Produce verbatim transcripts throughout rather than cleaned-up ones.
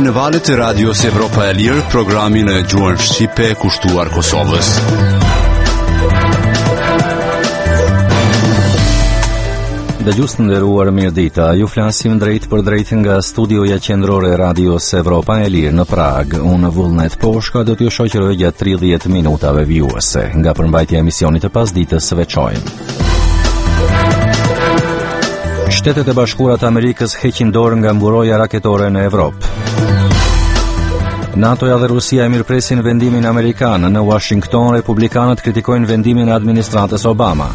në valët e radios Evropa e Lirë, programin e gjuhën shqipe kushtuar Kosovës. Dëgjues të nderuar, mirëdita. Ju flasim drejt për drejt nga studioja qendrore e radios Evropa e Lirë në Prag. Unë Vullnet Poshka do t'ju shoqëroj gjatë tridhjetë minutave vijuese. Nga përmbajtja e emisionit të pasdites së veçojmë. Shtetet e Bashkuara të Amerikës heqin dorë nga mburoja raketore në Evropë. NATO-ja dhe Rusia e mirëpresin vendimin amerikan. Në Washington, republikanët kritikojnë vendimin e administratës Obama.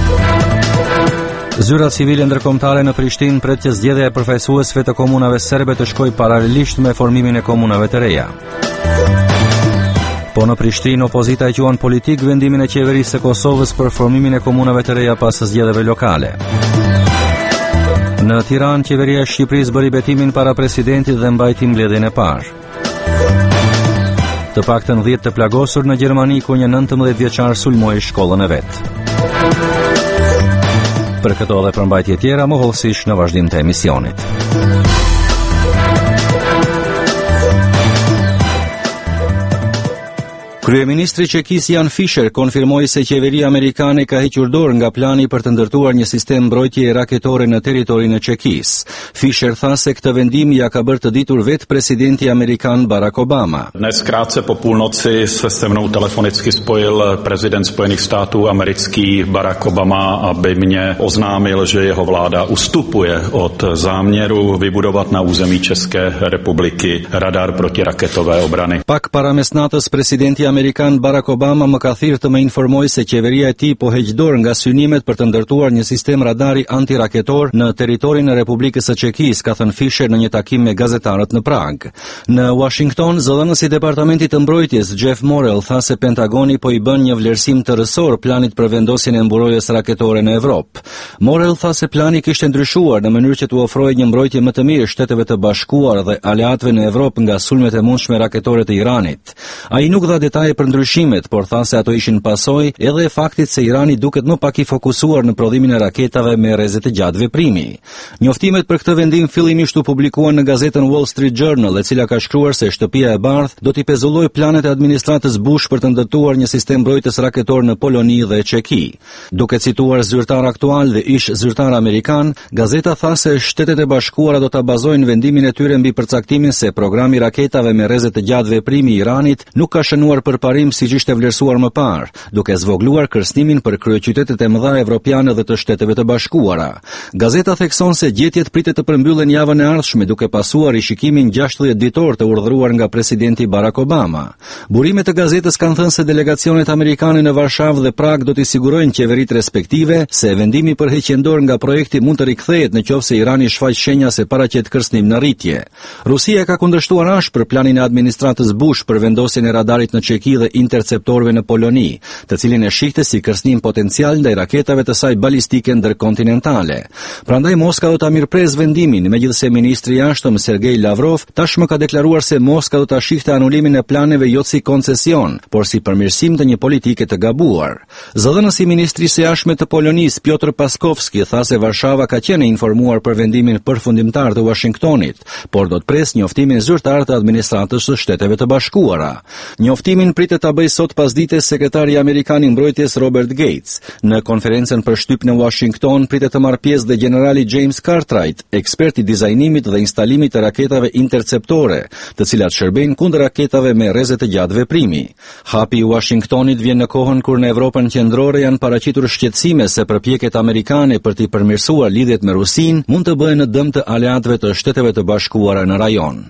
Zyra civile ndërkombëtare në Prishtinë pret që zgjedhja e përfaqësuesve të komunave serbe të shkojë paralelisht me formimin e komunave të reja. Po në Prishtinë opozita e quan politik vendimin e qeverisë së Kosovës për formimin e komunave të reja pas zgjedhjeve lokale. Në Tiranë, qeveria e Shqipërisë bëri betimin para presidentit dhe mbajti mbledhjen e parë. Të paktën dhjetë të plagosur në Gjermani ku një nëntëmbëdhjetë vjeçar sulmoi shkollën e vet. Për këto dhe përmbajtje tjera, mohëllësisht në vazhdim të emisionit. Kryeministri Çekis Jan Fischer konfirmoi se qeveria amerikane ka hequr dorë nga plani për të ndërtuar një sistem mbrojtjeje raketore në territorin e Çekisë. Fischer tha se këtë vendim ja ka bërë të ditur vetë presidenti amerikan Barack Obama. Dnes krátce po půlnoci se se mnou telefonicky spojil prezident Spojených států americký Barack Obama, aby mě oznámil, že jeho vláda ustupuje od záměru vybudovat na území České republiky radar protiraketové obrany. Pak para mesnatës presidenti amerikan Barack Obama më ka thirrë të më informoj se qeveria e tij po heq dorë nga synimet për të ndërtuar një sistem radari antiraketor në territorin e Republikës së Çekisë, ka thënë Fischer në një takim me gazetarët në Prag. Në Washington, zëdhënësi i Departamentit të Mbrojtjes Jeff Morrell tha se Pentagoni po i bën një vlerësim të rësor planit për vendosjen e mburojjes raketore në Evropë. Morrell tha se plani kishte ndryshuar në mënyrë që t'u ofrojë një mbrojtje më të mirë Shteteve të Bashkuara dhe aleatëve në Evropë nga sulmet e mundshme raketore të Iranit. Ai nuk dha detaje për ndryshimet, por tha se ato ishin pasojë edhe e faktit se Irani duket më pak i fokusuar në prodhimin e raketave me rreze të gjatë veprimi. Njoftimet për këtë vendim fillimisht u publikuan në gazetën Wall Street Journal, e cila ka shkruar se Shtëpia e Bardhë do t'i pezullojë planet e administratës Bush për të ndërtuar një sistem mbrojtës raketor në Poloni dhe Çeki. Duke cituar zyrtar aktual dhe ish zyrtar amerikan, gazeta tha se Shtetet e Bashkuara do ta bazojnë vendimin e tyre mbi përcaktimin se programi raketave me rreze të gjatë veprimi i Iranit nuk ka shënuar për parim siç ishte vlerësuar më parë, duke zvogluar kërcënimin për kryeqytetet e mëdha evropiane dhe të Shteteve të Bashkuara. Gazeta thekson se gjetjet pritet të përmbyllen javën e ardhshme duke pasuar rishikimin gjashtëdhjetë ditor të urdhëruar nga presidenti Barack Obama. Burimet e gazetës kanë thënë se delegacionet amerikane në Varshavë dhe Prag do t'i sigurojnë qeveritë respektive se vendimi për heqjen dorë nga projekti mund të rikthehet nëse Irani shfaq shenja se paraqet kërcënim në rritje. Rusia ka kundërshtuar ashpër planin e administratës Bush për vendosjen e radarit në Çeki dhe interceptorëve në Poloni, të cilin e shihte si kërcënim potencial ndaj raketave të saj balistike ndërkontinentale. Prandaj Moska do ta mirëpres vendimin, megjithëse ministri i jashtëm Sergej Lavrov tashmë ka deklaruar se Moska do ta shihte anulimin e planeve jo si koncesion, por si përmirësim të një politike të gabuar. Zëdhënësi i ministrisë së jashtme të Polonisë Piotr Paskovski tha se Varshava ka qenë informuar për vendimin përfundimtar të Washingtonit, por do të pres njoftimin zyrtar të administratës së Shteteve të Bashkuara. Njoftimin pritet ta bëjë sot pasdites sekretari amerikan i mbrojtjes Robert Gates. Në konferencën për shtyp në Washington pritet të marrë pjesë dhe generali James Cartwright, ekspert i dizajnimit dhe instalimit të raketave interceptore, të cilat shërbejnë kundër raketave me rreze të gjatë veprimi. Hapi i Washingtonit vjen në kohën kur në Evropën qendrore janë paraqitur shqetësime se përpjekjet amerikane për të përmirësuar lidhjet me Rusinë mund të bëhen në dëm të aleatëve të Shteteve të Bashkuara në rajon.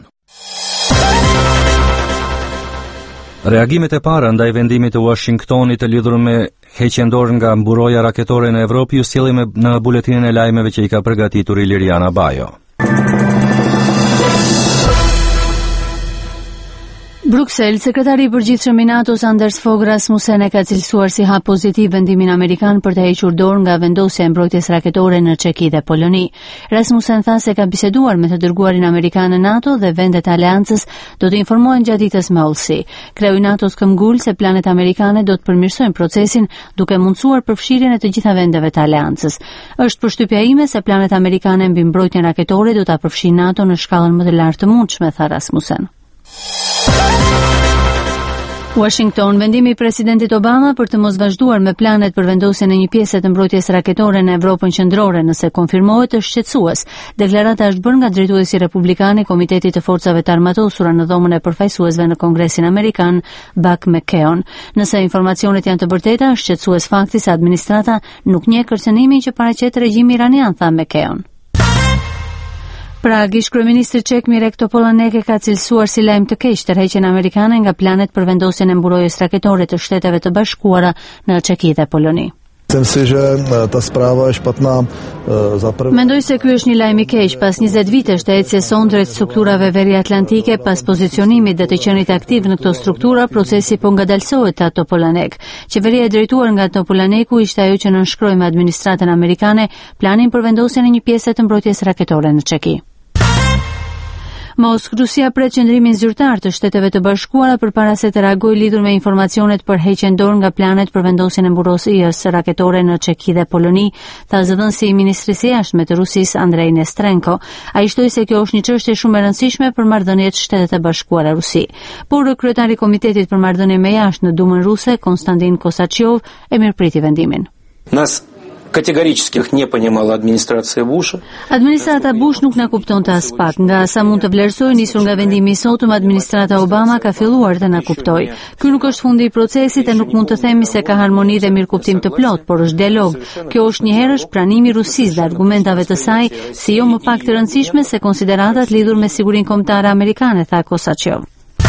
Reagimet e para ndaj vendimit të Washingtonit të lidhur me heqjen dorë nga mburoja raketore në Evropë ju sjellim në buletinën e lajmeve që i ka përgatitur Iliriana Bajo. Bruksel, sekretari i përgjithshëm i NATO-s Anders Fogh Rasmussen e ka cilësuar si hap pozitiv vendimin amerikan për të hequr dorë nga vendosja e mbrojtjes raketore në Çeki dhe Poloni. Rasmussen tha se ka biseduar me të dërguarin amerikan në NATO dhe vendet e aleancës do të informohen gjatë ditës me Olsi. Kreu i NATO-s këmbgul se planet amerikane do të përmirësojnë procesin duke mundësuar përfshirjen e të gjitha vendeve të aleancës. Është përshtypja ime se planet amerikane mbi mbrojtjen raketore do ta përfshijë NATO në shkallën më të lartë të mundshme, tha Rasmussen. Washington, vendimi i presidentit Obama për të mos vazhduar me planet për vendosjen e një pjese të mbrojtjes raketore në Evropën qendrore nëse konfirmohet është shqetësues. Deklarata është bërë nga drejtuesi republikan i Komitetit të Forcave të Armatosura në dhomën e përfaqësuesve në Kongresin Amerikan, Buck McKeon. Nëse informacionet janë të vërteta, është shqetësues fakti se administrata nuk njeh kërcënimin që paraqet regjimi iranian, tha McKeon. Pra, ish-kryeministri çek Mirek Topollanek e ka cilësuar si lajm të keq tërheqjen amerikane nga planet për vendosjen e mburojjes raketore të Shteteve të Bashkuara në Çeki dhe Poloni. Mendoj se ky është një lajm i keq pas njëzet vitesh të ecjes son drejt strukturave veriatlantike pas pozicionimit dhe të qenit aktiv në këto struktura, procesi po ngadalsohet, tha Topollanek. Qeveria e drejtuar nga Topollaneku ishte ajo që nënshkroi me administratën amerikane planin për vendosjen e një pjese të mbrojtjes raketore në Çeki. Moskë, Rusia pret qëndrimin zyrtar të Shteteve të Bashkuara përpara se të reagojë lidhur me informacionet për heqjen dorë nga planet për vendosjen e mburojtjes raketore në Çeki dhe Poloni, tha zëvendësi i Ministrisë së Jashtme të Rusisë Andrei Nestrenko. Ai shtoi se kjo është një çështje shumë e rëndësishme për marrëdhëniet Shtetet e Bashkuara Rusi. Por kryetari i Komitetit për Marrëdhënie me Jashtë në Dumën Ruse, Konstantin Kosaçov, e mirëpriti vendimin. Nas Kategorически их не понимала администрация Буша. Administrata Bush nuk na kuptonte as pak, nga sa mund të vlerësoj nisur nga vendimi i sotëm, administrata Obama ka filluar të na kuptoj. Ky nuk është fundi i procesit e nuk mund të themi se ka harmoni dhe mirëkuptim të plot, por është dialog. Kjo është një herësh pranimi i Rusisë dhe argumentave të saj, si jo më pak të rëndësishme se konsideratat lidhur me sigurinë kombëtare amerikane, tha Kosaçov.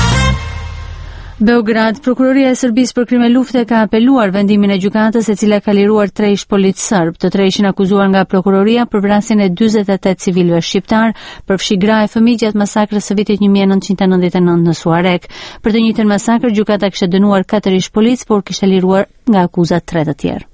Beograd, prokuroria e Serbisë për krime lufte ka apeluar vendimin e gjykatës e cila ka liruar tre ish-polic serb. Të tre ishin akuzuar nga prokuroria për vrasjen e dyzet e tetë civilëve shqiptar, për fshigra e fëmijë gjatë masakrës së vitit një mijë e nëntëqind e nëntëdhjetë e nëntë në Suarek. Për të njëjtën masakër, gjykata kishte dënuar katër ish-polic, por kishte liruar nga akuzat tre të tjerë.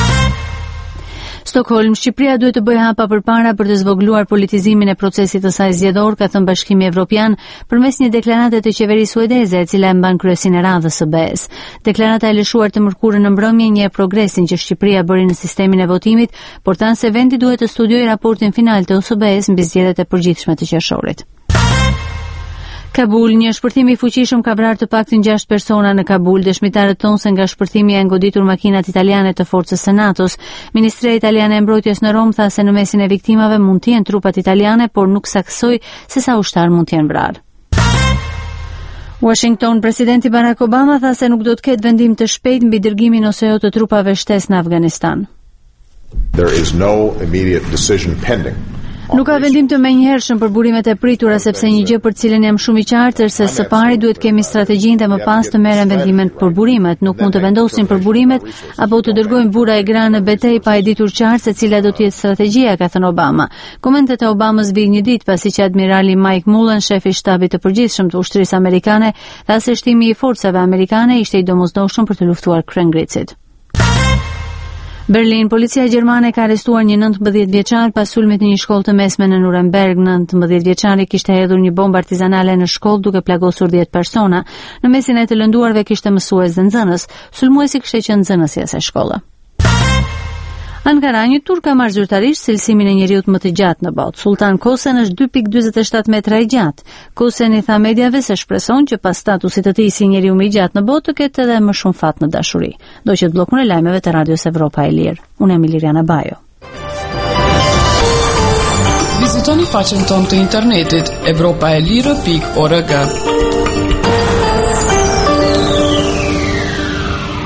Stockholm, Shqipëria duhet të bëjë hapa përpara për të zvogëluar politizimin e procesit të saj zgjedhor, ka thënë Bashkimi Evropian përmes një deklarate të qeverisë suedeze e cila e mban kryesin e radhës së B E S. Deklarata e lëshuar të mërkurën në mbrëmje njeh progresin që Shqipëria bëri në sistemin e votimit, por thanë se vendi duhet të studiojë raportin final të O S B E-s mbi zgjedhjet e përgjithshme të qershorit. Kabul, një shpërthim i fuqishëm ka vrarë të paktën gjashtë persona në Kabul. Dëshmitarët thonë se nga shpërthimi janë goditur makinat italiane të forcës së NATO-s. Ministria italiane e mbrojtjes në Rom tha se në mesin e viktimave mund të jenë trupat italiane, por nuk saksoi se sa ushtar mund të jenë vrarë. Washington, presidenti Barack Obama tha se nuk do të ketë vendim të shpejtë mbi dërgimin ose jo të trupave shtesë në Afganistan. There is no immediate decision pending. Nuk ka vendim të menjëhershëm për burimet e pritura, sepse një gjë për të cilën jam shumë i qartë është se së pari duhet kemi strategjinë dhe më pas të merren vendimet për burimet. Nuk mund të vendosin për burimet apo të dërgojmë burra e gra në betejë pa e ditur qartë se cila do të jetë strategjia, ka thënë Obama. Komentet e Obamës vijnë një ditë pasi që admirali Mike Mullen, shefi i shtabit të përgjithshëm të ushtrisë amerikane, tha se shtimi i forcave amerikane ishte i domosdoshëm për të luftuar kryengricit. Berlin, policia gjermane ka arrestuar një nëntëmbëdhjetë vjeçar pas sulmit në një shkollë të mesme në Nuremberg. nëntëmbëdhjetë vjeçari kishte hedhur një bombë artizanale në shkollë duke plagosur dhjetë persona. Në mesin e të lënduarve kishte mësues dhe nxënës. Sulmuesi kishte qenë nxënësi e asaj shkolle. Ankara, një tur ka marrë zyrtarisht cilësimin e njeriut më të gjatë në botë. Sultan Kosen është dy pikë dyzet e shtatë metra i gjatë. Kosen i tha mediave se shpreson që pas statusit të tij si njeriu më i gjatë në botë të ketë edhe më shumë fat në dashuri. Do që të bllokun e lajmeve të Radios Evropa e Lirë. Unë jam Liriana Bajo. Vizitoni faqen tonë të internetit evropaelire pikë org.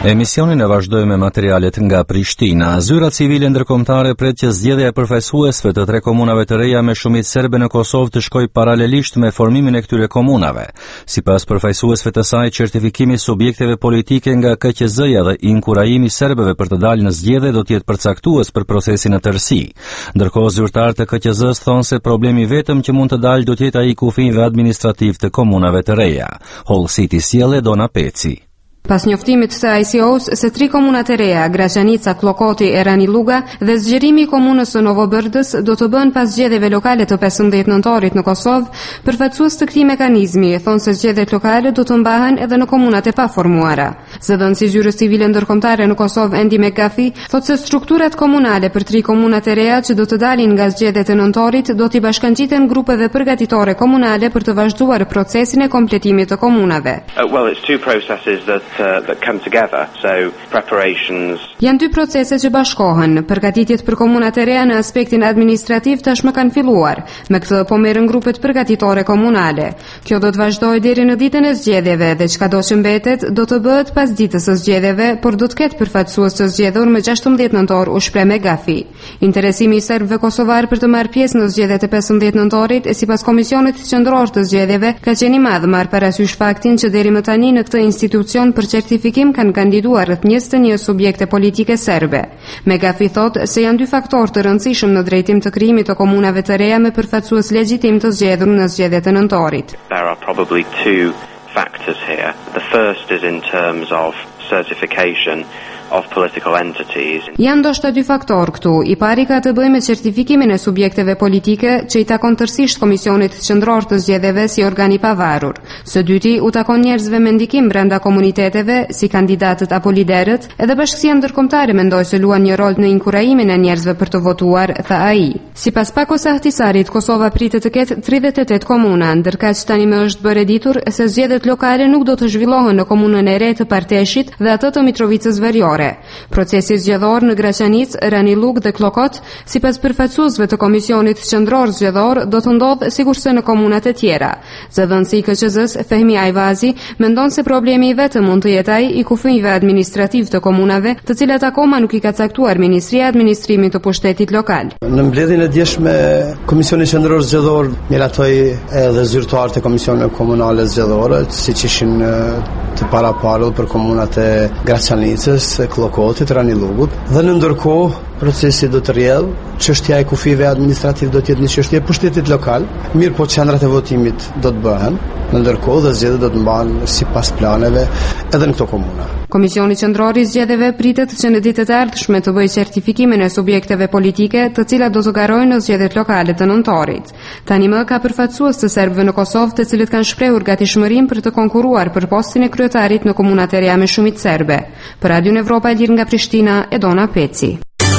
Emisionin e vazhdoi me materialet nga Prishtina. Zyra civile ndërkombëtare pret që zgjedhja e përfaqësuesve të tre komunave të reja me shumicë serbe në Kosovë të shkojë paralelisht me formimin e këtyre komunave. Sipas përfaqësuesve të saj, certifikimi i subjekteve politike nga K Q Z-ja dhe inkurajimi i serbëve për të dalë në zgjedhje do të jetë përcaktues për procesin në tërësi. Ndërkohë zyrtarët e K Q Z-s thonë se problemi vetëm që mund të dalë do të jetë ai kufive administrativ të komunave të reja. Hall City sjellë Dona Peci. Pas njoftimit të I C O-s se tri komunat e reja, Graçanica, Klokoti e Raniluga dhe zgjerimi i komunës së Novobërdës do të bëhen pas zgjedhjeve lokale të pesëmbëdhjetë nëntorit në Kosovë, përfaqësues të këtij mekanizmi thonë se zgjedhjet lokale do të mbahen edhe në komunat e paformuara. Zëdhënësi i zyrës civile ndërkombëtare në Kosovë Andy McGuffey thotë se strukturat komunale për tri komunat e reja që do të dalin nga zgjedhjet e nëntorit do t'i bashkangjiten grupeve përgatitore komunale për të vazhduar procesin e kompletimit të komunave. Uh, well, it's two processes that Uh, that come together, so preparations. Janë dy procese që bashkohen. Përgatitjet për komunat e reja në aspektin administrativ tashmë kanë filluar. Me këtë po merren grupet përgatitore komunale. Kjo do të vazhdojë deri në ditën e zgjedhjeve dhe çka do që mbetet do të bëhet pas ditës së zgjedhjeve, por do të ketë përfaqësues të zgjedhur më gjashtëmbëdhjetë nëntor, u shpreh McGuffey. Interesimi i serbëve kosovar për të marrë pjesë në zgjedhjet e pesëmbëdhjetë nëntorit e sipas Komisionit Qendror të Zgjedhjeve ka qenë i madh, marr parasysh faktin që deri më tani në këtë institucion për certifikim kanë kandiduar rreth njëzet e një subjekte politike serbe. McGuffey thotë se janë dy faktorë të rëndësishëm në drejtim të krijimit të komunave të reja me përfaqësues legjitim të zgjedhur në zgjedhjet e nëntorit. There are probably two factors here. The first is in terms of certification of political entities. Janë ndoshta dy faktorë këtu. I pari ka të bëjë me certifikimin e subjekteve politike që i takon tërësisht Komisionit Qendror të Zgjedhjeve si organ i pavarur. Së dyti u takon njerëzve me ndikim brenda komuniteteve si kandidatët apo liderët, edhe bashkësia ndërkombëtare mendoi se luan një rol në inkurajimin e njerëzve për të votuar, tha ai. Sipas Pakos Ahtisarit, Kosova pritet të ketë tridhjetë e tetë komuna, ndërkaq tani më është bërë ditur se zgjedhjet lokale nuk do të zhvillohen në komunën e re të Parteshit dhe atë të Mitrovicës Veriore. Procesi zgjedhor në Graçanic, Ranilug dhe Klokot, sipas përfaqësuesve të Komisionit Qendror Zgjedhor, do të ndodhë sikurse në komunat e tjera. Zëdhënësi i K Q Z-s Fehmi Ajvazi mendon se problemi i vetëm mund të jetë ai i kufijve administrativ të komunave, të cilat akoma nuk i ka caktuar Ministria e Administrimit të Pushtetit Lokal. Në mbledhjen e djeshme, Komisioni Qendror Zgjedhor miratoi edhe zyrtarët e Komisioneve Komunale Zgjedhore, siç ishin të paraparur për komunat e Graçanicës, Klokotit, Ranilugut, dhe në ndërkohë procesi do të rrjedh, çështja e kufive administrativ do të jetë një çështje e pushtetit lokal, mirë po qendrat e votimit do të bëhen, në ndërkohë dhe zgjedhjet do të mbahen sipas planeve edhe në këto komuna. Komisioni Qendror i Zgjedhjeve pritet që në ditët e ardhshme të bëjë certifikimin e subjekteve politike, të cilat do të garojnë në zgjedhjet lokale të nëntorit. Tani më ka përfaqësues të serbëve në Kosovë, të cilët kanë shprehur gatishmërinë për të konkurruar për postin e kryetarit në komunat e reja me shumicë serbe. Për Radio Evropa e Lirë nga Prishtina, Dona Peci.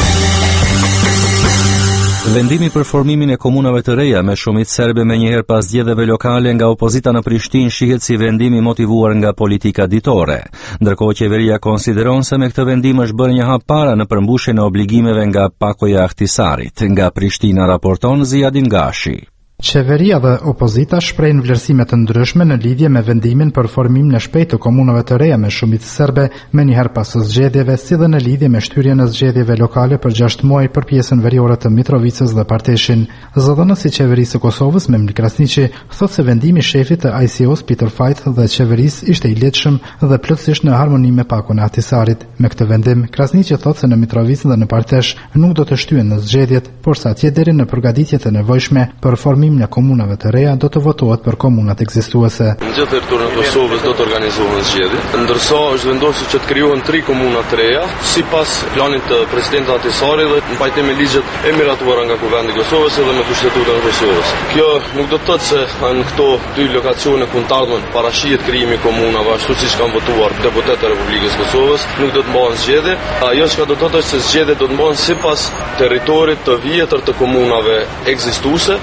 Vendimi për formimin e komunave të reja me shumicë serbe me njëherë pas zgjedhjeve lokale nga opozita në Prishtinë shihet si vendim i motivuar nga politika ditore. Ndërkohë qeveria konsideron se me këtë vendim është bërë një hap para në përmbushjen e obligimeve nga Pakoja Ahtisarit. Nga Prishtina raporton Ziadin Gashi. Qeveria dhe opozita shprehin vlerësime të ndryshme në lidhje me vendimin për formimin e shpejtë të komunave të reja me shumicë serbe me një herë pas së zgjedhjeve, si dhe në lidhje me shtyrjen e zgjedhjeve lokale për gjashtë muaj për pjesën veriore të Mitrovicës dhe Parteshin. Zëdhënësi i qeverisë së Kosovës Memir Krasniqi thotë se vendimi i shefit të I C O-s Peter Fajt dhe qeverisë ishte i lehtëshëm dhe plotësisht në harmoni me Pakon e Ahtisarit. Me këtë vendim, Krasniqi thotë se në Mitrovicë dhe në Partesh nuk do të shtyhen në zgjedhjet, por sa atje deri në përgatitjet e nevojshme për formimin e komunave të reja do të votohet për komunat ekzistuese. Në gjithë territorin e Kosovës do të organizohen zgjedhje, ndërsa është vendosur që të krijohen tri komuna të reja, sipas planit të presidentit Ahtisarit dhe në pajtim me ligjet e miratuara nga Kuvendi i Kosovës dhe me Kushtetutën e Kosovës. Kjo nuk do të thotë se në këto dy lokacione ku ndardhen parashihet krijimi i komunave, ashtu siç kanë votuar deputetët e Republikës së Kosovës, nuk do të mbahen zgjedhje. Ajo që do të thotë është se zgjedhjet do të mbahen sipas territorit të vjetër të komunave ekzistuese. Në anën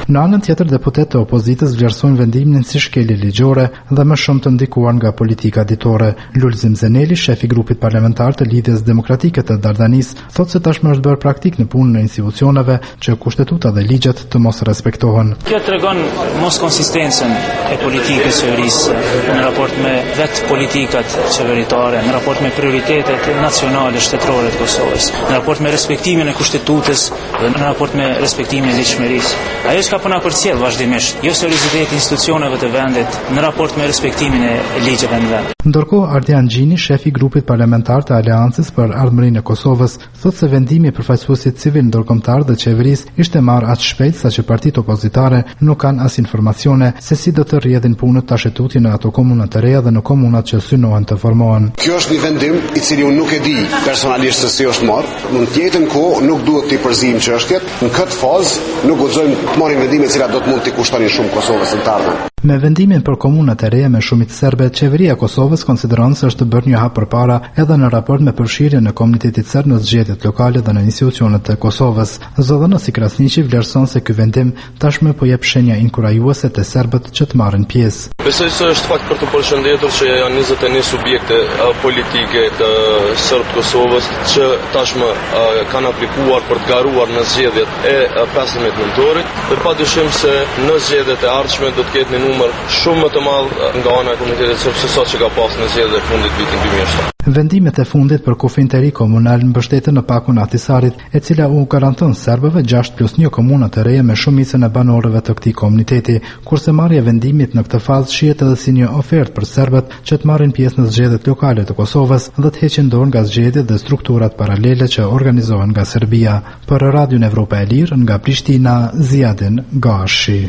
tjetër, deputetët e opozitës vlerësojnë vendimin si shkelje ligjore dhe më shumë të ndikuar nga politika ditore. Lulzim Zeneli, shefi i grupit parlamentar të Lidhjes Demokratike të Dardanis, thotë se tashmë është bërë praktik në punën e institucioneve që kushtetuta dhe ligjet të mos respektohen. Kjo tregon mos konsistencën e politikës së qeverisë në raport me vetë politikat qeveritare, në raport me prioritetet nacionale shtetërore të Kosovës, në raport me respektimin e kushtetutës dhe në raport me respektimin e ligjshmërisë. Ajo që ka puna përcjell vazhdimisht, jo serioziteti i institucioneve të vendit në raport me respektimin e ligjeve në vend. Ndërkohë, Ardian Gjini, shefi i grupit parlamentar të Aleancës për Ardhmërinë e Kosovës, thotë se vendimi i përfaqësuesit civil ndërkombëtar dhe qeverisë ishte marrë aq shpejt saqë partitë opozitare nuk kanë as informacione se si do të rrjedhin punët ta shëtutjen në ato komuna të reja dhe në komunat që synohen të formohen. Kjo është një vendim i cili unë nuk e di personalisht se si është marrë. Në të njëjtën kohë nuk duhet të përzijmë çështjet. Në këtë fazë nuk guxojmë të marrim vendime të cilat do të mund të kushtonin shumë Kosovës në të ardhmen. Me vendimin për komunat e reja me shumicë serbe, qeveria e Kosovës konsideron se është bërë një hap përpara edhe në raport me përfshirjen e komunitetit serb në zgjedhjet lokale dhe në institucionet e Kosovës. Zodhënosi Krasniqi vlerëson se ky vendim tashmë po jep shenja inkurajuese te serbët që të marrin pjesë. Besoj se është fakt për të përshëndetur që janë njëzet e një subjekte politike të serb Kosovës që tashmë kanë aplikuar për të garuar në zgjedhjet e pesëmbëdhjetë nëntorit dhe padyshim se në zgjedhjet e ardhshme do të ketë një numër shumë më të madh nga ana e komunitetit serb se sa që ka pas në zgjedhjet e fundit vitin dy mijë e shtatë. Vendimet e fundit për kufin të ri komunal mbështeten në pakun e Ahtisarit, e cila u garanton serbëve gjashtë plus një komuna të reja me shumicën e banorëve të këtij komuniteti, kurse marrja e vendimit në këtë fazë shihet edhe si një ofertë për serbët që të marrin pjesë në zgjedhjet lokale të Kosovës dhe të heqin dorë nga zgjedhjet dhe strukturat paralele që organizohen nga Serbia. Për Radion Evropa e Lirë nga Prishtina, Ziadin Gashi.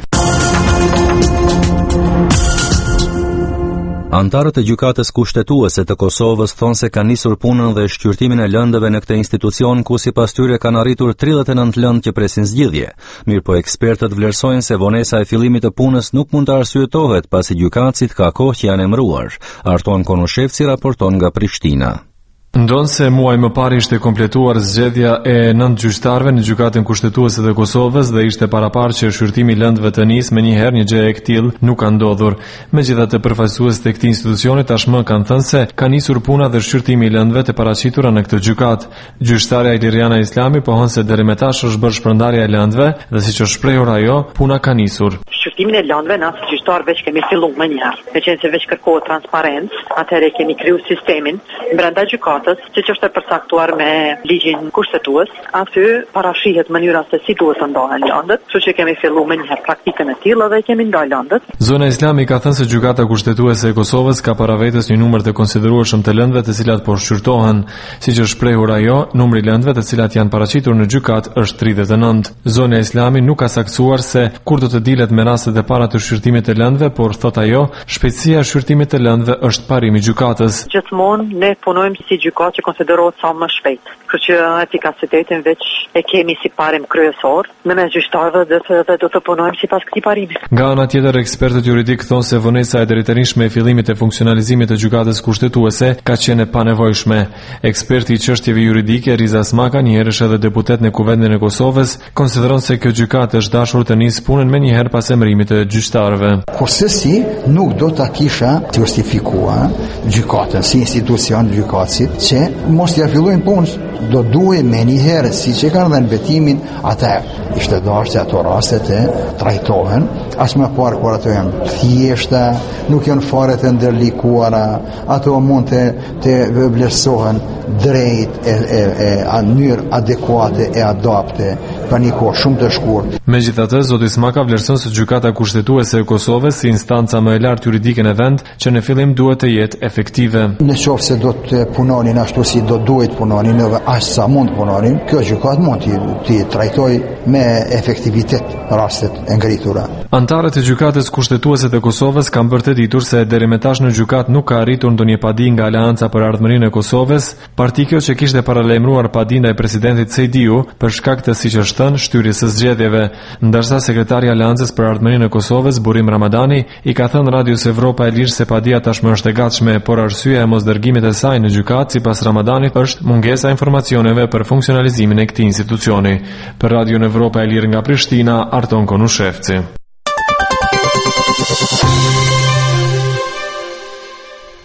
Antarët e gjykatës kushtetuese të Kosovës thonë se kanë nisur punën dhe shqyrtimin e lëndëve në këtë institucion ku sipas tyre kanë arritur tridhjetë e nëntë lëndë që presin zgjidhje. Mirë po ekspertët vlerësojnë se vonesa e fillimit të punës nuk mund të arsyetohet pasi gjykatësit ka kohë që janë emëruar. Arton Konushevci raporton nga Prishtina. Ndonë se muaj më parë ishte kompletuar zgjedhja e nëntë gjyqtarëve në gjykatën kushtetuese të Kosovës dhe ishte paraparë që shqyrtimi i lëndëve të nisë me një herë një gjë e këtillë nuk ka ndodhur. Megjithatë, përfaqësuesit e këtij institucioni tashmë kanë thënë se ka nisur puna dhe shqyrtimi i lëndëve të paraqitura në këtë gjykatë. Gjyqtarja Iliriana Islami pohon se deri më tash është bërë shpërndarja e lëndëve dhe siç është shprehur ajo, puna ka nisur. Shqyrtimin e lëndëve na si gjyqtar veç kemi filluar më një herë. Meqense veç kërkohet transparencë, atëherë kemi krijuar sistemin brenda gjykatës që është e përcaktuar me ligjin kushtetues, aty parashihet mënyra se si duhet të ndahen lëndët, kështu që kemi filluar me një herë praktikën e tillë dhe kemi ndarë lëndët. Zona Islami ka thënë se gjykata kushtetuese e Kosovës ka para vetes një numër të konsiderueshëm të lëndëve të cilat po shqyrtohen, siç është shprehur ajo, numri i lëndëve të cilat janë paraqitur në gjykatë është tridhjetë e nëntë. Zona Islami nuk ka saktuar se kur do të dilet me rastet e para të shqyrtimit të lëndëve, por thot ajo, shpejtësia e shqyrtimit të lëndëve është parimi i gjykatës. Gjithmonë ne punojmë si gjykatë që konsiderohet sa më shpejt. Kështu që efikasitetin veç e kemi si parim kryesor, në mes gjyqtarëve dhe të, dhe do të punojmë sipas këtij parimi. Nga ana tjetër, ekspertët juridik thonë se vonesa e drejtërinjshme e fillimit të funksionalizimit të gjykatës kushtetuese ka qenë e panevojshme. Eksperti i çështjeve juridike Riza Smaka, një herësh edhe deputet në Kuvendin e Kosovës, konsideron se kjo gjykatë është dashur të nisë punën menjëherë pas emërimit të gjyqtarëve. Kurse si nuk do ta kisha justifikuar gjykatën si institucion gjykatësit që mos t'ja fillojnë punës, do duhet me një herë si që kanë dhe në betimin atëherë. Ishte dashur që ato rastet e trajtohen, as më parë kur ato janë thjeshta, nuk janë fare të ndërlikuara, ato mund të, të vlerësohen drejt e, e, e në mënyrë adekuate e adapte për një kohë shumë të shkurtë. Megjithatë, zoti Smaka vlerëson se gjykata kushtetuese e Kosovës si instanca më e lartë juridike në vend që në fillim duhet të jetë efektive. Në qoftë se do të punonin ashtu si do duhet punonin edhe aq sa mund punonin, kjo gjykatë mund të trajtojë me efektivitet rastet e ngritura. Antarët e gjykatës kushtetuese të Kosovës kanë bërë të ditur se deri më tash në gjykatë nuk ka arritur ndonjë padi nga Aleanca për Ardhmërinë e Kosovës, partikjo që kishte paralajmëruar padi ndaj presidentit Sejdiu për shkak të, siç është thënë, shtyrjes së zgjedhjeve, ndërsa sekretari i Aleancës për Ardhmërinë e Kosovës, Burim Ramadani, i ka thënë Radios Evropa e Lirë se padia tashmë është e gatshme, por arsyeja e mosdërgimit të saj në gjykatë sipas Ramadanit është mungesa e informacioneve për funksionalizimin e këtij institucioni. Për Radion Evropa e Lirë nga Prishtina, Arton Konushevci.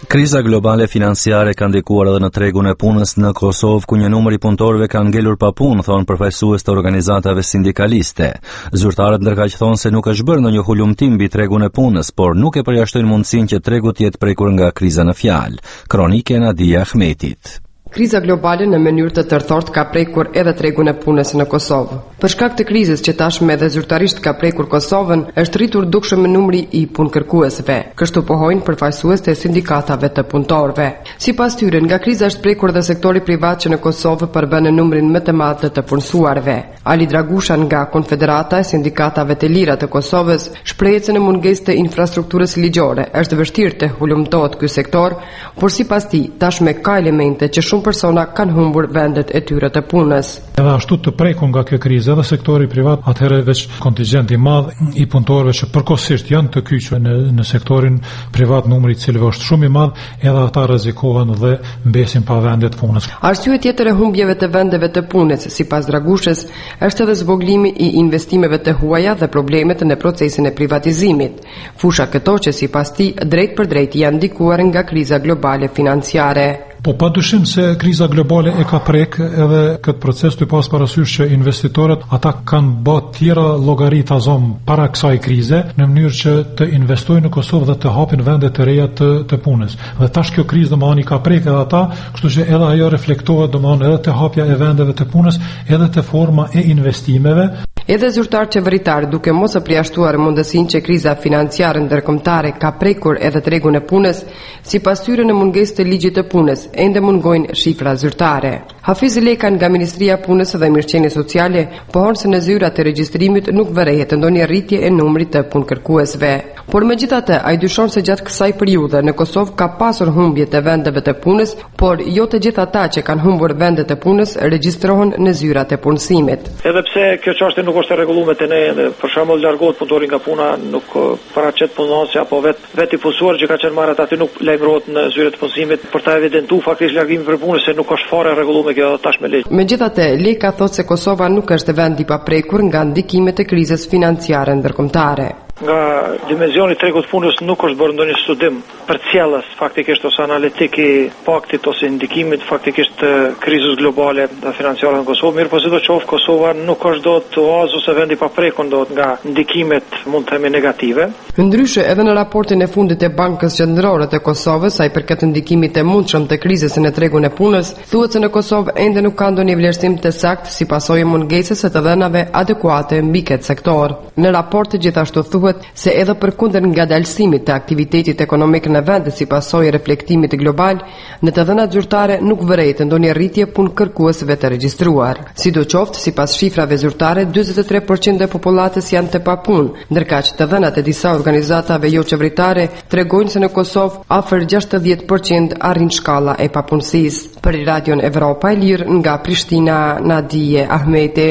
Kriza globale financiare ka ndikuar edhe në tregun e punës në Kosovë, ku një numër i punëtorëve ka ngelur pa punë, thonë përfaqësues të organizatave sindikaliste. Zyrtarët ndërkaq thonë se nuk është bërë ndonjë hulumtim mbi tregun e punës, por nuk e përjashtojnë mundësinë që tregu të jetë prekur nga kriza në fjalë. Kronike Nadia Ahmetit. Kriza globale në mënyrë të tërthort ka prekur edhe tregun e punës në Kosovë. Për shkak të krizës që tashmë edhe zyrtarisht ka prekur Kosovën, është rritur dukshëm numri i punëkërkuesve. Kështu pohojnë përfaqësues të sindikatave të punëtorëve. Sipas tyre, nga kriza është prekur dhe sektori privat që në Kosovë përbën në numrin më të madh të punësuarve. Ali Dragusha nga Konfederata e Sindikatave të Lira të Kosovës shprehet se në mungesë të infrastrukturës ligjore është vështirë të hulumtohet ky sektor, por sipas tij tashmë ka elemente që shumë persona kanë humbur vendet e tyre të punës. Edhe ashtu të prekur nga kjo krizë edhe sektori privat, atëherë veç kontingjenti i madh i punëtorëve që përkohësisht janë të kyçur në, në sektorin privat, numri i cilëve është shumë i madh, edhe ata rrezikohen dhe mbesin pa vende të punës. Arsye tjetër e humbjeve të vendeve të punës, sipas Dragushës, është edhe zvoglimi i investimeve të huaja dhe problemet në procesin e privatizimit. Fusha këto që sipas tij drejt për drejt janë ndikuar nga kriza globale financiare. Po pa dyshim se kriza globale e ka prek edhe këtë proces, të pas parasysh që investitorët ata kanë bë tjera llogarita zom para kësaj krize në mënyrë që të investojnë në Kosovë dhe të hapin vende të reja të, të punës. Dhe tash kjo krizë domethënë ka prek edhe ata, kështu që edhe ajo reflektohet domethënë edhe te hapja e vendeve të punës, edhe te forma e investimeve. Edhe zyrtar qeveritar, duke mos e përjashtuar mundësinë që kriza financiare ndërkombëtare ka prekur edhe tregun e punës, sipas tyre në mungesë të ligjit të punës, ende mungojnë shifra zyrtare. Hafiz Leka nga Ministria e Punës dhe Mirëqenies Sociale pohon se në zyrat e regjistrimit nuk vërehet ndonjë rritje e numrit të punëkërkuesve. Por megjithatë, ai dyshon se gjatë kësaj periudhe në Kosovë ka pasur humbje të vendeve të punës, por jo të gjithë ata që kanë humbur vendet e punës regjistrohen në zyrat e punësimit. Edhe pse kjo çështje nuk është e rregulluar te ne, për shembull largohet punëtori nga puna, nuk paraqet punonësi apo vet vetë i punësuar që ka qenë marrë aty nuk lajmërohet në zyrat e punësimit për ta evidentuar faktikisht largimin për punës, se nuk është fare e rregulluar kjo tash me ligj. Megjithatë, Leka thotë se Kosova nuk është vend i paprekur nga ndikimet e krizës financiare ndërkombëtare. Nga dimensioni i tregut punës nuk është bërë ndonjë studim përcjellës faktikisht ose analitik i paktit ose ndikimit faktikisht të krizës globale dhe financiare në Kosovë. Mirë po sidoqoftë, Kosova nuk është dot oazë ose vend i paprekur dot nga ndikimet mund të themi negative. Ndryshe, edhe në raportin e fundit të Bankës Qendrore të Kosovës, sa i përket ndikimit të mundshëm të krizës në tregun e punës, thuhet se në Kosovë ende nuk ka ndonjë vlerësim të saktë si pasojë mungesës së të dhënave adekuate mbi këtë sektor. Në raport gjithashtu thuhet se edhe përkundër ngadalësimit të aktivitetit ekonomik në vend si pasojë reflektimit global, në të dhënat zyrtare nuk vërehet ndonjë rritje punëkërkuesve të regjistruar. Sidoqoftë, sipas shifrave zyrtare, njëzet e tre përqind e popullatës janë të papunë, ndërkaq të dhënat e disa organizatave jo qeveritare tregojnë se në Kosovë afër gjashtëdhjetë përqind arrin shkalla e papunësisë. Për Radion Evropa e Lirë nga Prishtina, Nadije Ahmeti.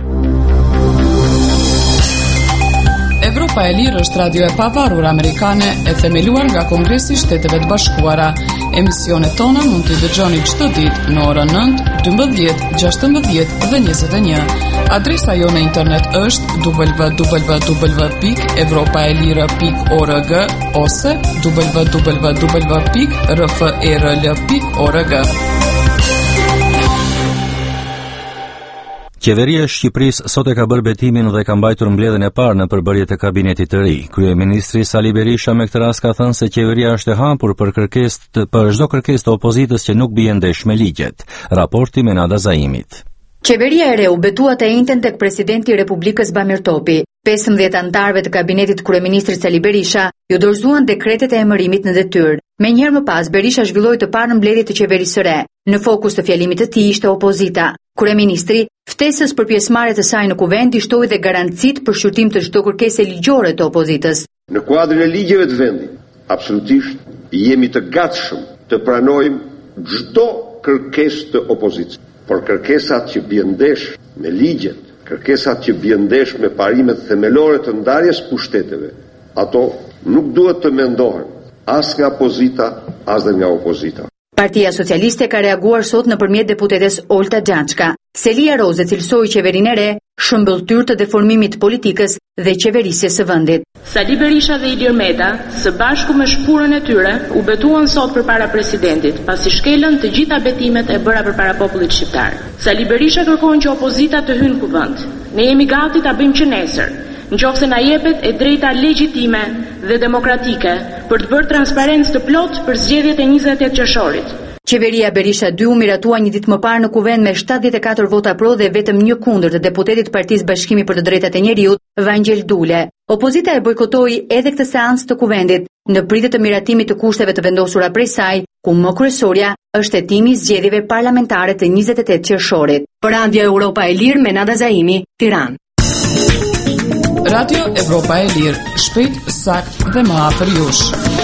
Evropa e Lirë është radio e pavarur amerikane e themeluar nga Kongresi i Shteteve të Bashkuara. Emisionet tona mund t'i dëgjoni çdo ditë në orën nëntë, dymbëdhjetë, gjashtëmbëdhjetë dhe njëzet e një. Adresa jo në internet është w w w pikë evropaelire pikë org ose w w w pikë r f e r l pikë org. Qeveria e Shqipërisë sot e ka bërë betimin dhe ka mbajtur mbledhjen e parë në përbërjet e kabinetit të ri. Kryeministri Sali Berisha me këtë rast ka thënë se qeveria është e hapur për kërkesë për çdo kërkesë të opozitës që nuk bie ndesh me ligjet. Raporti me Nada Zaimit. Qeveria e re u betua të njëjtën tek presidenti i Republikës Bamir Topi. pesëmbëdhjetë anëtarëve të kabinetit kryeministrit Sali Berisha ju dorëzuan dekretet e emërimit në detyrë. Me njëherë më pas, Berisha zhvilloi të parën mbledhje të qeverisë së re. Në fokus të fjalimit të tij ishte opozita. Kryeministri, ftesës për pjesëmarrje të saj në kuvent i shtoi dhe garancitë për shqyrtim të çdo kërkese ligjore të opozitës. Në kuadrin e ligjeve të vendit, absolutisht jemi të gatshëm të pranojmë çdo kërkesë të opozitës, por kërkesat që bien ndesh me ligjet, kërkesat që bien ndesh me parimet themelore të ndarjes pushteteve, ato nuk duhet të mendohen as nga opozita, as dhe nga opozita. Partia Socialiste ka reaguar sot nëpërmjet deputetes Olta Xhançka. Selia Roze cilësoi qeverinë e re shëmbëlltyr të deformimit të politikës dhe qeverisjes së vendit. Sali Berisha dhe Ilir Meta, së bashku me shpurën e tyre, u betuan sot përpara presidentit, pasi shkelën të gjitha betimet e bëra përpara popullit shqiptar. Sali Berisha kërkon që opozita të hynë kuvend. Ne jemi gati ta bëjmë që nesër, nëse na jepet e drejta legjitime dhe demokratike për të bërë transparencë të plot për zgjedhjet e njëzet e tetë qershorit. Qeveria Berisha dy u miratua një ditë më parë në kuvend me shtatëdhjetë e katër vota pro dhe vetëm një kundër të deputetit Partisë Bashkimi për të Drejtat e Njeriut, Vangel Dule. Opozita e bojkotoi edhe këtë seancë të kuvendit në pritje të miratimit të kushteve të vendosura prej saj, ku më kryesorja është hetimi i zgjedhjeve parlamentare të njëzet e tetë qershorit. Për Radio Europa e Lirë, Menada Zaimi, Tiranë. Radio Evropa e Lirë, shpejt, sakt dhe më afër jush.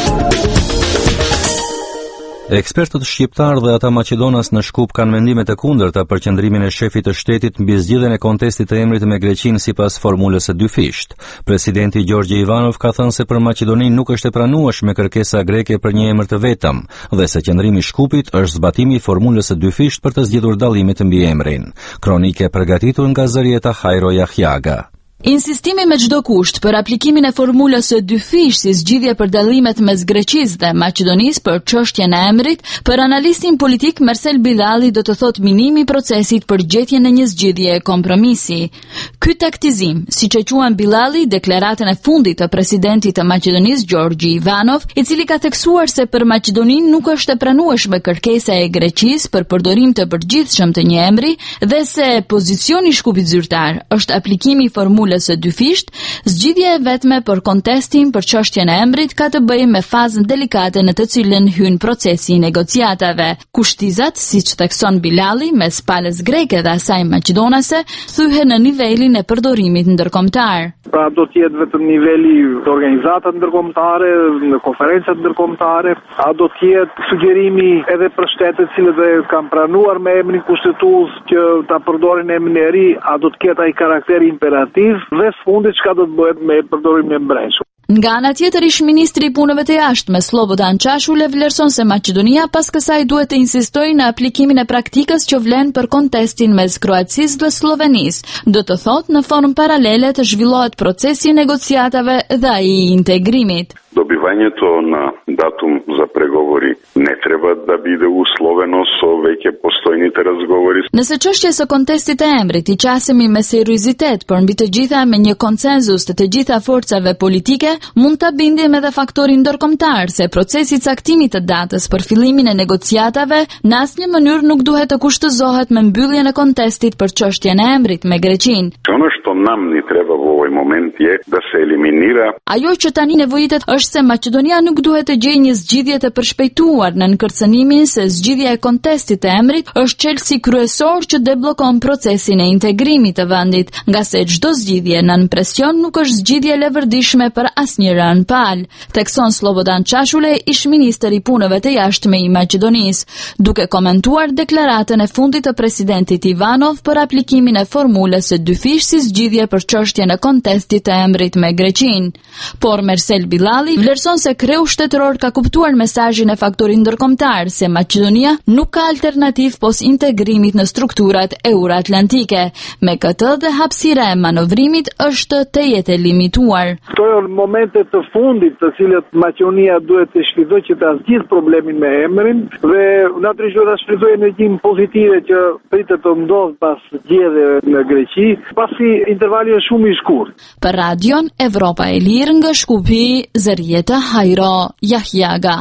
Ekspertët shqiptar dhe ata Maqedonas në Shkup kanë mendimet e kundërta për qëndrimin e shefit të shtetit mbi zgjidhjen e kontestit të emrit me Greqinë sipas formulës së dyfisht. Presidenti Gjorgji Ivanov ka thënë se për Maqedoninë nuk është e pranueshme kërkesa greke për një emër të vetëm dhe se qëndrimi i Shkupit është zbatimi i formulës së dyfisht për të zgjedhur dallimin mbi emrin. Kronikë e përgatitur nga Zarieta Hajro Yahyaga. Insistimi me çdo kusht për aplikimin e formulës së dyfish si zgjidhje për dallimet mes Greqisë dhe Maqedonisë për çështjen e emrit, për analistin politik Mersel Bilali do të thotë minimi i procesit për gjetjen e një zgjidhje kompromisi. Ky taktizim, siç e quan Bilali, deklaratën e fundit të presidentit të Maqedonisë Gjorgji Ivanov, i cili ka theksuar se për Maqedoninë nuk është e pranueshme kërkesa e Greqisë për përdorim të përgjithshëm të një emri dhe se pozicioni i Shkupit zyrtar është aplikimi i formulës së dyfisht, zgjidhja e vetme për kontestin për çështjen e emrit ka të bëjë me fazën delikate në të cilën hyn procesi i negociatave. Kushtizat, siç thekson Bilali, mes palës greke dhe asaj maqedonase, thyhen në nivelin e përdorimit ndërkombëtar. Pra do të jetë vetëm niveli të organizatave ndërkombëtare, në konferencat ndërkombëtare, a do të jetë sugjerimi edhe për shtetet cilët e kanë pranuar me emrin kushtetues që ta përdorin emrin e ri, a do të ketë ai karakter imperativ dhe sfundi çka do të bëhet me përdorimin e brendshëm. Nga ana tjetër, ish ministri i punëve të jashtme Slobodan Çashule vlerëson se Maqedonia pas kësaj duhet të insistojë në aplikimin e praktikës që vlen për kontestin mes Kroacisë dhe Slovenisë. Do të thotë në formë paralele të zhvillohet procesi i negociatave dhe ai i integrimit. Добивањето на датум за преговори не треба да биде условено со веќе постојните разговори. Nëse çështja e kontestit të emrit i qasemi me seriozitet, por mbi të gjitha me një konsenzus të të gjitha forcave politike, mund ta bindim edhe faktorin ndërkombëtar se procesi i caktimit të datës për fillimin e negociatave në asnjë mënyrë nuk duhet të kushtëzohet me mbylljen e kontestit për çështjen e emrit me Greqinë. Ono што нам ни треба во овој момент е да се елиминира. Ajo që tani nevojitet është se Maqedonia nuk duhet të gjejë një zgjidhje të përshpejtuar në nënkërcënimin se zgjidhja e kontestit të emrit është çelësi kryesor që deblokon procesin e integrimit të vendit, nga se çdo zgjidhje nën presion nuk është zgjidhje levërdishme për asnjë rën palë, thekson Slobodan Çashule, ish ministri i punëve të jashtme i Maqedonisë, duke komentuar deklaratën e fundit të presidentit Ivanov për aplikimin e formulës së dyfish si zgjidhje për çështjen e kontestit të emrit me Greqinë. Por Mersel Bilali vlerëson se kreu shtetëror ka kuptuar mesazhin e faktorit ndërkombëtar se Maqedonia nuk ka alternativë pos integrimit në strukturat euroatlantike. Me këtë dhe hapësira e manovrimit është të jetë limituar. Këto janë momente të fundit të cilët Maqedonia duhet të shfrytëzojë që ta zgjidhë problemin me emrin dhe natyrisht duhet ta shfrytëzojë energjinë pozitive që pritet të ndodhë pas zgjedhjeve në Greqi, pasi intervali është shumë i shkurtë. Për Radion Evropa e Lirë nga Shkupi, Zarieta Hajro Yahyaga.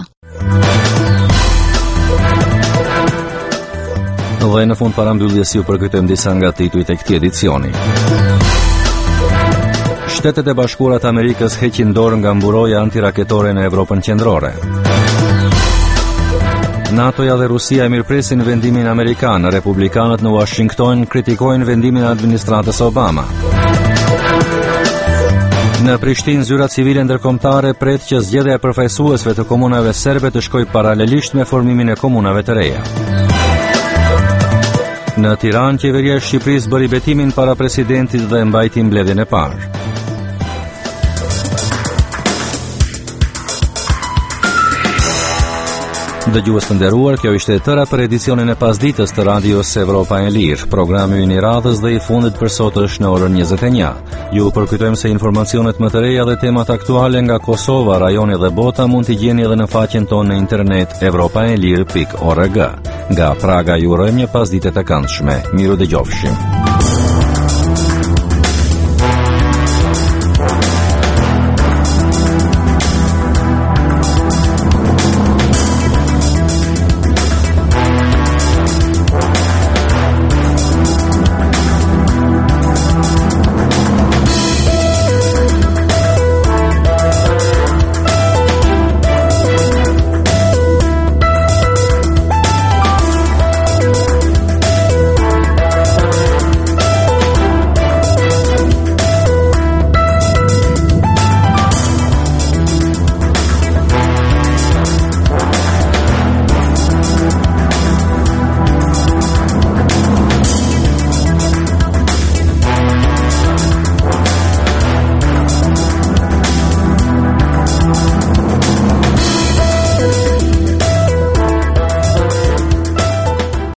Dhe në fund parambylljes ju përkujtojmë disa nga titujt e këtij edicioni. Shtetet e Bashkuara të Amerikës heqin dorë nga mburoja antiraketore në Evropën qendrore. NATO-ja dhe Rusia e mirëpresin vendimin amerikan, republikanët në Washington kritikojnë vendimin e administratës Obama. Në Prishtinë, zyra civile ndërkombëtare pret që zgjedhja e përfaqësuesve të komunave serbe të shkojë paralelisht me formimin e komunave të reja. Në Tiranë, qeveria e Shqipërisë bëri betimin para presidentit dhe mbajti mbledhjen e parë. Dëgjues të nderuar, kjo ishte e tëra për edicionin e pasdites të radios Evropa e Lirë. Programi ynë i radhës dhe i fundit për sot është në orën njëzet e një. Ju përkujtojmë se informacionet më të reja dhe temat aktuale nga Kosova, rajoni dhe bota mund t'i gjeni edhe në faqen tonë në internet evropaelir pikë org. Nga Praga ju urojmë një pasdite të këndshme. Miru dëgjofshim.